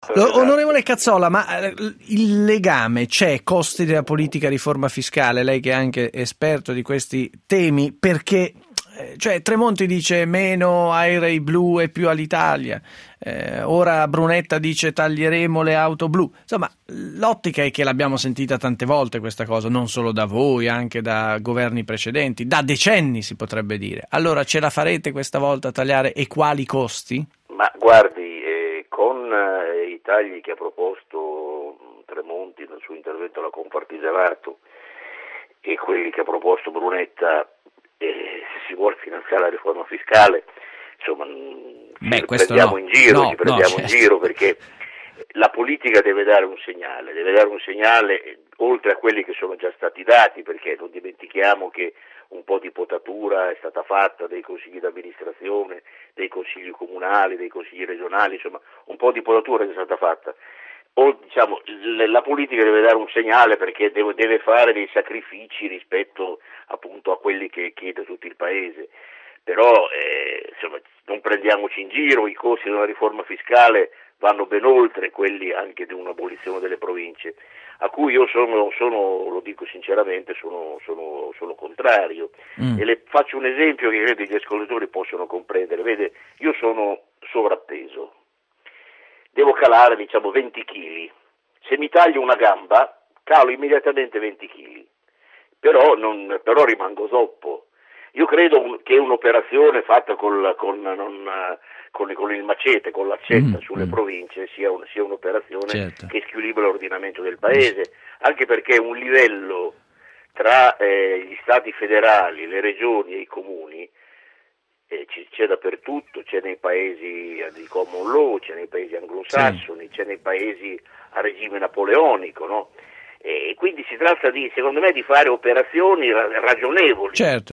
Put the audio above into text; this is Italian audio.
Onorevole Cazzola, ma il legame c'è, costi della politica, riforma fiscale, lei che è anche esperto di questi temi, perché cioè Tremonti dice meno aerei blu e più all'Italia, ora Brunetta dice taglieremo le auto blu, insomma l'ottica è che l'abbiamo sentita tante volte questa cosa, non solo da voi, anche da governi precedenti, da decenni si potrebbe dire. Allora ce la farete questa volta a tagliare e quali costi? Ma guardi, con i tagli che ha proposto Tremonti nel suo intervento alla Confartigianato e quelli che ha proposto Brunetta, se si vuole finanziare la riforma fiscale, insomma, ci prendiamo in giro perché la politica deve dare un segnale oltre a quelli che sono già stati dati, perché non dimentichiamo che un po' di potatura è stata fatta dei consigli d'amministrazione, dei consigli comunali, dei consigli regionali, insomma un po' di potatura è stata fatta. La politica deve dare un segnale perché deve fare dei sacrifici rispetto appunto a quelli che chiede tutto il Paese, però non prendiamoci in giro, i costi di una riforma fiscale vanno ben oltre quelli anche di un'abolizione delle province, a cui io lo dico sinceramente, sono contrario. E le faccio un esempio che credo gli ascoltatori possono comprendere. Vede, io sono sovrappeso, devo calare 20 kg, se mi taglio una gamba calo immediatamente 20 kg, però rimango zoppo. Io credo che un'operazione fatta con il macete, con l'accetta sulle province sia un'operazione che squilibra l'ordinamento del Paese, anche perché un livello tra gli stati federali, le regioni e i comuni c'è dappertutto, c'è nei paesi di common law, c'è nei paesi anglosassoni, c'è nei paesi a regime napoleonico, no? E quindi si tratta secondo me di fare operazioni ragionevoli. Certo.